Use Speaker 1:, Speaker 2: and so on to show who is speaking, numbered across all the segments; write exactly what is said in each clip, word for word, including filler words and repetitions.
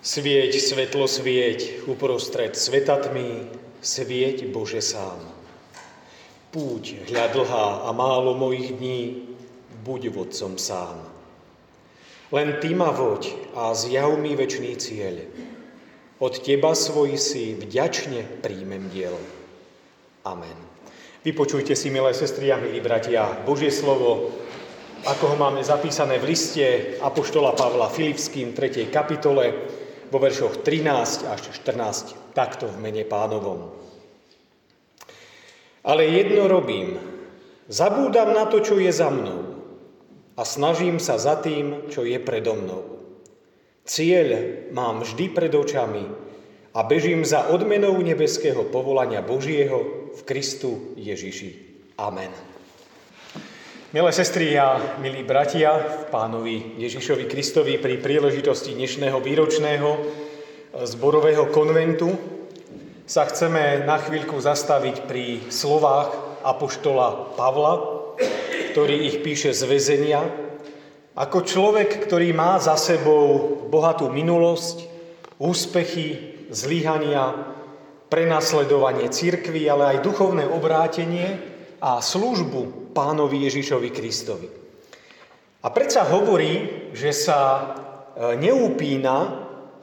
Speaker 1: Svieť, svetlo, svieť, uprostred sveta tmy, svieť Bože sám. Púť, hľa dlhá a málo mojich dní, buď vodcom sám. Len Ty ma voď a zjav mi večný cieľ. Od Teba svoj si vďačne príjmem diel. Amen. Vypočujte si, milé sestry a milí bratia, Božie slovo, ako ho máme zapísané v liste apoštola Pavla Filipským, tretej kapitole, vo veršoch trinásť až štrnásť, takto v mene Pánovom. Ale jedno robím, zabúdam na to, čo je za mnou a snažím sa za tým, čo je predo mnou. Cieľ mám vždy pred očami a bežím za odmenou nebeského povolania Božieho v Kristu Ježiši. Amen. Milé sestry a milí bratia, v Pánovi Ježišovi Kristovi pri príležitosti dnešného výročného zborového konventu sa chceme na chvíľku zastaviť pri slovách apoštola Pavla, ktorý ich píše z väzenia, ako človek, ktorý má za sebou bohatú minulosť, úspechy, zlyhania, prenasledovanie cirkvi, ale aj duchovné obrátenie a službu Pánovi Ježišovi Kristovi. A predsa hovorí, že sa neupína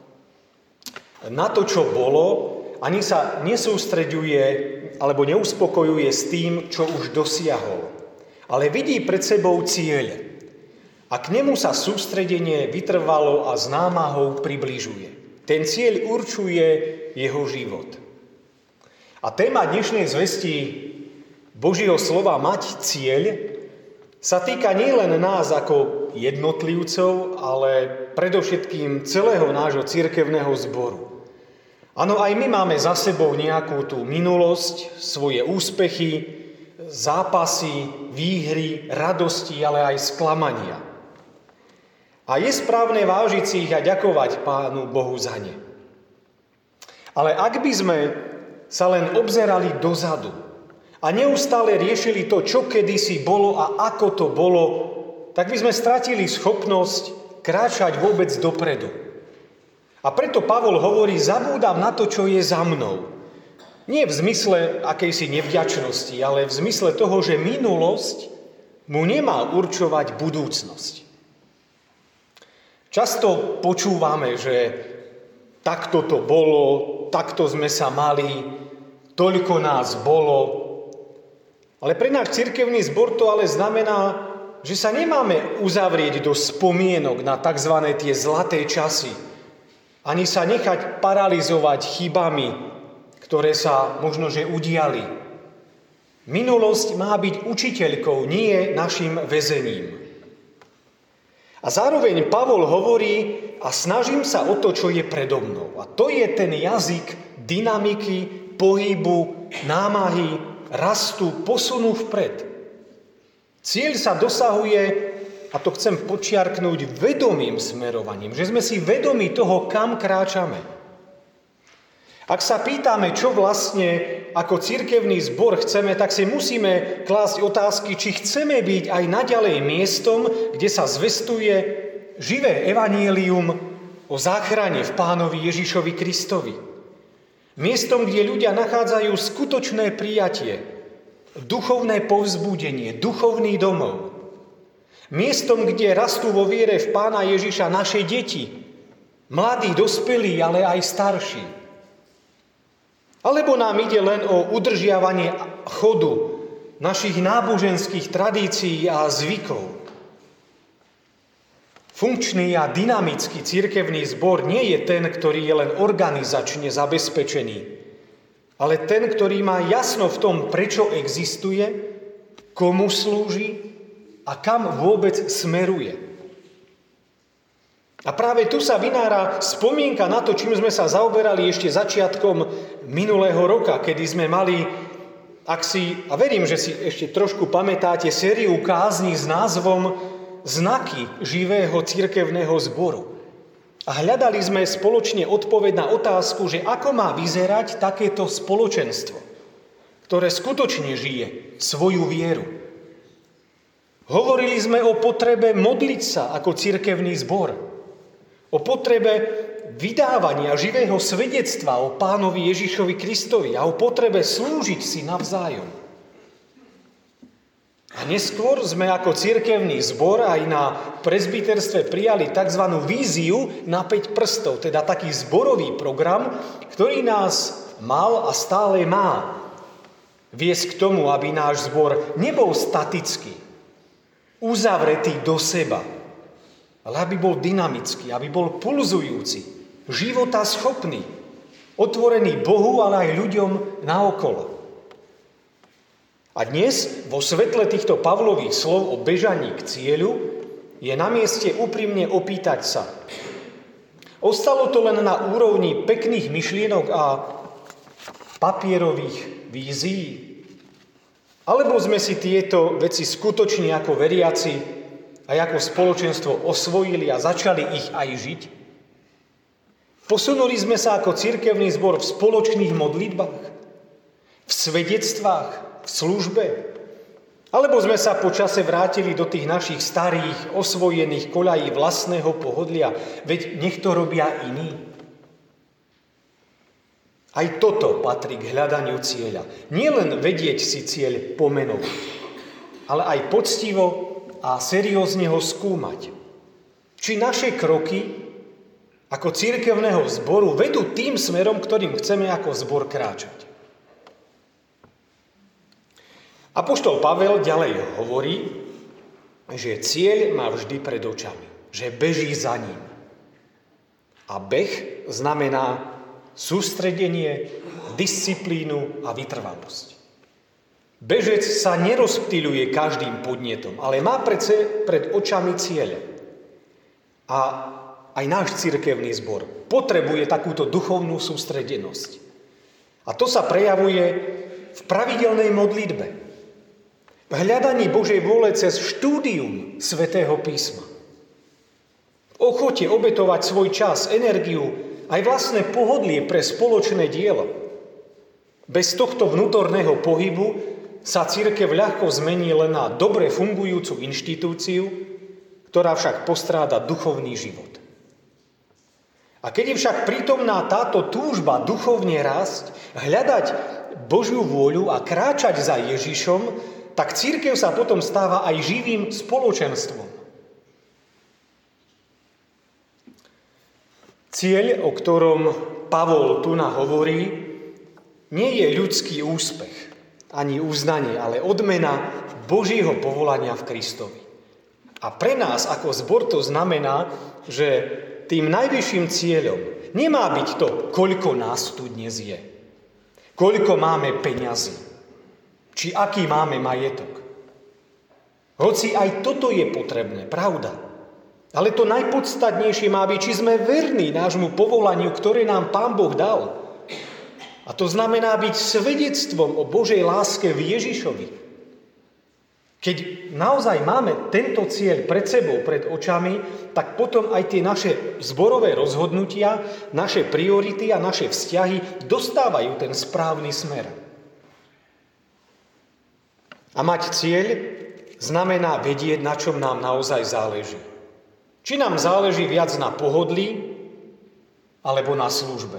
Speaker 1: na to, čo bolo, ani sa nesústreďuje alebo neuspokojuje s tým, čo už dosiahol. Ale vidí pred sebou cieľ. A k nemu sa sústredenie vytrvalo a s námahou približuje. Ten cieľ určuje jeho život. A téma dnešnej zvesti Božieho slova mať cieľ sa týka nielen nás ako jednotlivcov, ale predovšetkým celého nášho cirkevného zboru. Áno, aj my máme za sebou nejakú tú minulosť, svoje úspechy, zápasy, výhry, radosti, ale aj sklamania. A je správne vážiť si ich a ďakovať Pánu Bohu za ne. Ale ak by sme sa len obzerali dozadu, a neustále riešili to, čo kedysi bolo a ako to bolo, tak by sme stratili schopnosť kráčať vôbec dopredu. A preto Pavol hovorí, zabúdam na to, čo je za mnou. Nie v zmysle akejsi nevďačnosti, ale v zmysle toho, že minulosť mu nemá určovať budúcnosť. Často počúvame, že takto to bolo, takto sme sa mali, toľko nás bolo. Ale pre náš cirkevný zbor to ale znamená, že sa nemáme uzavrieť do spomienok na tzv. Tie zlaté časy, ani sa nechať paralizovať chybami, ktoré sa možno že udiali. Minulosť má byť učiteľkou, nie našim väzením. A zároveň Pavol hovorí, a snažím sa o to, čo je predo mnou. A to je ten jazyk dynamiky, pohybu, námahy, rastu, posunu vpred. Cieľ sa dosahuje, a to chcem podčiarknúť, vedomým smerovaním, že sme si vedomi toho, kam kráčame. Ak sa pýtame, čo vlastne ako cirkevný zbor chceme, tak si musíme klásť otázky, či chceme byť aj naďalej miestom, kde sa zvestuje živé evanjelium o záchrane v Pánovi Ježišovi Kristovi. Miestom, kde ľudia nachádzajú skutočné prijatie, duchovné povzbudenie, duchovný domov. Miestom, kde rastú vo viere v Pána Ježiša naše deti, mladí, dospelí, ale aj starší. Alebo nám ide len o udržiavanie chodu našich náboženských tradícií a zvykov. Funkčný a dynamický cirkevný zbor nie je ten, ktorý je len organizačne zabezpečený, ale ten, ktorý má jasno v tom, prečo existuje, komu slúži a kam vôbec smeruje. A práve tu sa vynára spomienka na to, čím sme sa zaoberali ešte začiatkom minulého roka, kedy sme mali, ak si, a verím, že si ešte trošku pamätáte, sériu kázni s názvom Znaky živého cirkevného zboru. A hľadali sme spoločne odpoveď na otázku, že ako má vyzerať takéto spoločenstvo, ktoré skutočne žije svoju vieru. Hovorili sme o potrebe modliť sa ako cirkevný zbor. O potrebe vydávania živého svedectva o Pánovi Ježišovi Kristovi a o potrebe slúžiť si navzájom. A neskôr sme ako cirkevný zbor aj na presbyterstve prijali tzv. Víziu na päť prstov, teda taký zborový program, ktorý nás mal a stále má viesť k tomu, aby náš zbor nebol statický, uzavretý do seba, ale aby bol dynamický, aby bol pulzujúci, života schopný, otvorený Bohu, ale aj ľuďom naokolo. A dnes, vo svetle týchto Pavlových slov o bežaní k cieľu, je na mieste úprimne opýtať sa. Ostalo to len na úrovni pekných myšlienok a papierových vízií? Alebo sme si tieto veci skutočne ako veriaci a ako spoločenstvo osvojili a začali ich aj žiť? Posunuli sme sa ako cirkevný zbor v spoločných modlitbách, v svedectvách, v službe? Alebo sme sa po čase vrátili do tých našich starých, osvojených koľají vlastného pohodlia? Veď nech to robia iní. Aj toto patrí k hľadaniu cieľa. Nie len vedieť si cieľ pomenovať, ale aj poctivo a seriózne ho skúmať. Či naše kroky ako cirkevného zboru vedú tým smerom, ktorým chceme ako zbor kráčať. Apoštol Pavel ďalej hovorí, že cieľ má vždy pred očami, že beží za ním. A beh znamená sústredenie, disciplínu a vytrvalosť. Bežec sa nerozptýľuje každým podnetom, ale má pred, pred očami cieľe. A aj náš cirkevný zbor potrebuje takúto duchovnú sústredenosť. A to sa prejavuje v pravidelnej modlitbe. V hľadaní Božej vôle cez štúdium Svätého písma. V ochote obetovať svoj čas, energiu, aj vlastné pohodlie pre spoločné dielo. Bez tohto vnútorného pohybu sa cirkev ľahko zmení len na dobre fungujúcu inštitúciu, ktorá však postráda duchovný život. A keď je však prítomná táto túžba duchovne rásť, hľadať Božiu vôľu a kráčať za Ježišom, tak cirkev sa potom stáva aj živým spoločenstvom. Cieľ, o ktorom Pavol tu hovorí, nie je ľudský úspech, ani uznanie, ale odmena Božieho povolania v Kristovi. A pre nás ako zbor to znamená, že tým najvyšším cieľom nemá byť to, koľko nás tu dnes je, koľko máme peňazí, či aký máme majetok. Hoci aj toto je potrebné, pravda. Ale to najpodstatnejšie má byť, či sme verní nášmu povolaniu, ktoré nám Pán Boh dal. A to znamená byť svedectvom o Božej láske v Ježišovi. Keď naozaj máme tento cieľ pred sebou, pred očami, tak potom aj tie naše zborové rozhodnutia, naše priority a naše vzťahy dostávajú ten správny smer. A mať cieľ znamená vedieť, na čom nám naozaj záleží. Či nám záleží viac na pohodlí, alebo na službe.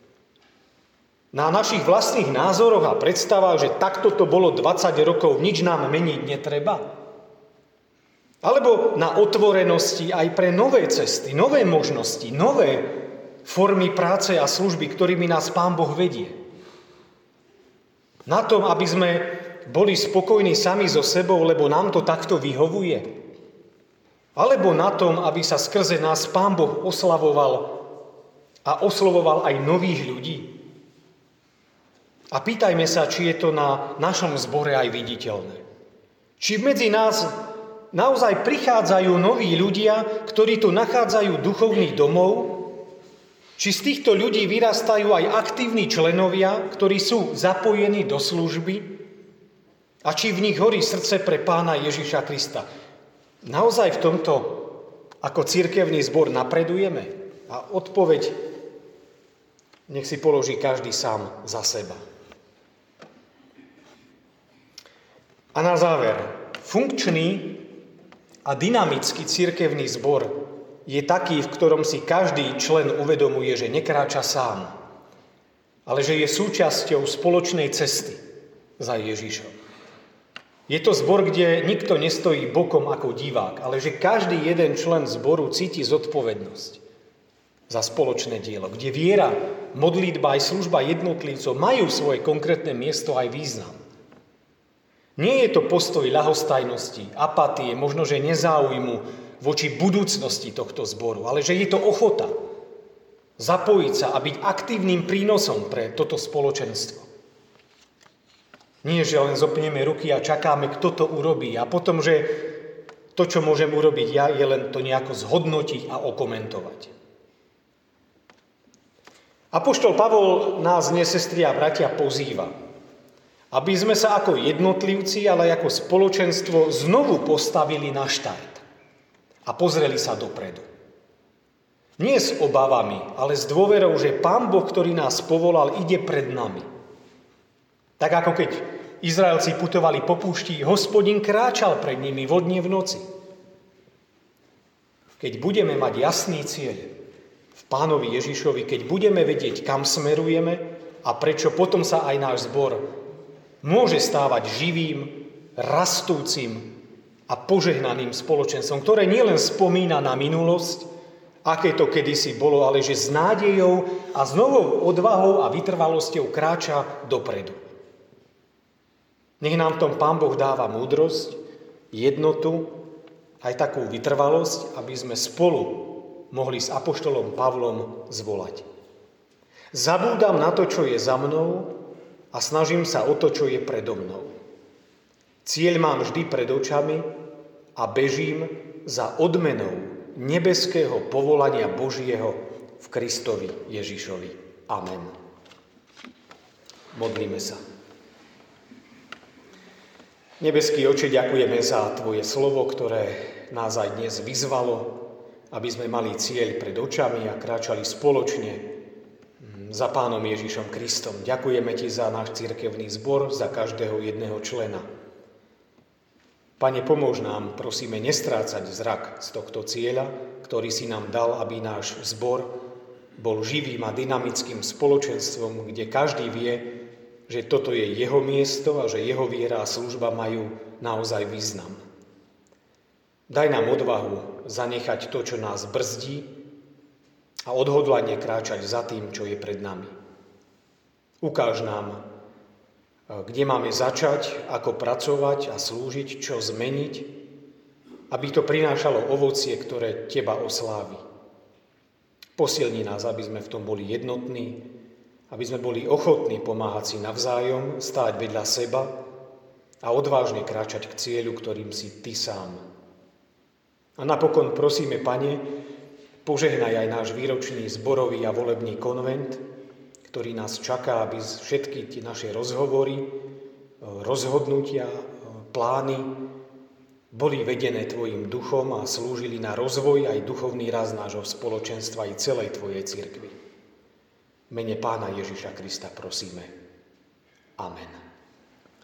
Speaker 1: Na našich vlastných názoroch a predstavách, že takto to bolo dvadsať rokov, nič nám meniť netreba. Alebo na otvorenosti aj pre nové cesty, nové možnosti, nové formy práce a služby, ktorými nás Pán Boh vedie. Na tom, aby sme boli spokojní sami so sebou, lebo nám to takto vyhovuje. Alebo na tom, aby sa skrze nás Pán Boh oslavoval a oslovoval aj nových ľudí. A pýtajme sa, či je to na našom zbore aj viditeľné. Či medzi nás naozaj prichádzajú noví ľudia, ktorí tu nachádzajú duchovný domov, či z týchto ľudí vyrastajú aj aktívni členovia, ktorí sú zapojení do služby, a či v nich horí srdce pre Pána Ježiša Krista. Naozaj v tomto ako cirkevný zbor napredujeme? A odpoveď nech si položí každý sám za seba. A na záver, funkčný a dynamický cirkevný zbor je taký, v ktorom si každý člen uvedomuje, že nekráča sám, ale že je súčasťou spoločnej cesty za Ježišom. Je to zbor, kde nikto nestojí bokom ako divák, ale že každý jeden člen zboru cíti zodpovednosť za spoločné dielo, kde viera, modlitba aj služba jednotlivcov majú svoje konkrétne miesto aj význam. Nie je to postoj ľahostajnosti, apatie, možno že nezáujmu voči budúcnosti tohto zboru, ale že je to ochota zapojiť sa a byť aktívnym prínosom pre toto spoločenstvo. Nie, že len zopneme ruky a čakáme, kto to urobí a potom, že to, čo môžem urobiť ja, je len to nejako zhodnotiť a okomentovať. Apoštol Pavol nás dnes, sestri a bratia, pozýva, aby sme sa ako jednotlivci, ale aj ako spoločenstvo znovu postavili na štart a pozreli sa dopredu. Nie s obavami, ale s dôverou, že Pán Boh, ktorý nás povolal, ide pred nami. Tak ako keď Izraelci putovali po púšti, Hospodin kráčal pred nimi vodne v noci. Keď budeme mať jasný cieľ v Pánovi Ježišovi, keď budeme vedieť, kam smerujeme a prečo, potom sa aj náš zbor môže stávať živým, rastúcim a požehnaným spoločenstvom, ktoré nielen spomína na minulosť, aké to kedysi bolo, ale že s nádejou a s novou odvahou a vytrvalosťou kráča dopredu. Nech nám v tom Pán Boh dáva múdrosť, jednotu, aj takú vytrvalosť, aby sme spolu mohli s apoštolom Pavlom zvolať. Zabúdam na to, čo je za mnou, a snažím sa o to, čo je predo mnou. Cieľ mám vždy pred očami a bežím za odmenou nebeského povolania Božieho v Kristovi Ježišovi. Amen. Modlíme sa. Nebeský Oče, ďakujeme za Tvoje slovo, ktoré nás aj dnes vyzvalo, aby sme mali cieľ pred očami a kráčali spoločne za Pánom Ježišom Kristom. Ďakujeme Ti za náš cirkevný zbor, za každého jedného člena. Pane, pomôž nám, prosíme, nestrácať zrak z tohto cieľa, ktorý si nám dal, aby náš zbor bol živým a dynamickým spoločenstvom, kde každý vie, že toto je jeho miesto a že jeho viera a služba majú naozaj význam. Daj nám odvahu zanechať to, čo nás brzdí, a odhodlanie kráčať za tým, čo je pred nami. Ukáž nám, kde máme začať, ako pracovať a slúžiť, čo zmeniť, aby to prinášalo ovocie, ktoré Teba oslávi. Posilni nás, aby sme v tom boli jednotní, aby sme boli ochotní pomáhať si navzájom, stáť vedľa seba a odvážne kráčať k cieľu, ktorým si Ty sám. A napokon prosíme, Pane, požehnaj aj náš výročný zborový a volebný konvent, ktorý nás čaká, aby všetky tie naše rozhovory, rozhodnutia, plány boli vedené Tvojim duchom a slúžili na rozvoj aj duchovný rast nášho spoločenstva i celej Tvojej cirkvi. V mene Pána Ježiša Krista prosíme. Amen.